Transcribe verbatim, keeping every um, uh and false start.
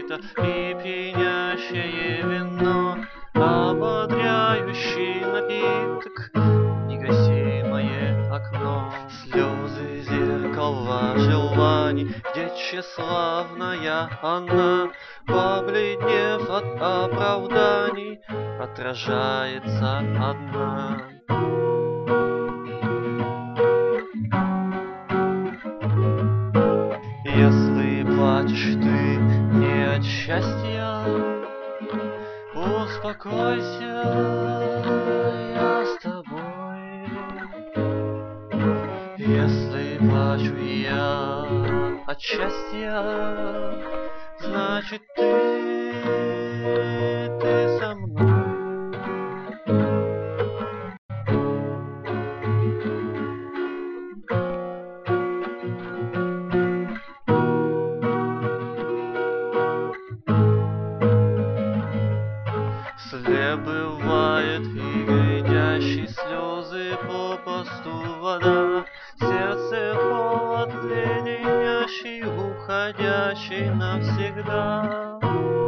это и пьянящее вино, ободряющий напиток, негасимое окно. Слезы зеркала желаний, где тщеславная она, побледнев от оправданий, отражается одна. Если плачешь ты не от счастья, успокойся, я с тобой. Если плачу я от счастья, значит ты, ты со мной. Слеп бывает и глядящий слезы попусту вода, сердце холод леденящий, уходящий навсегда.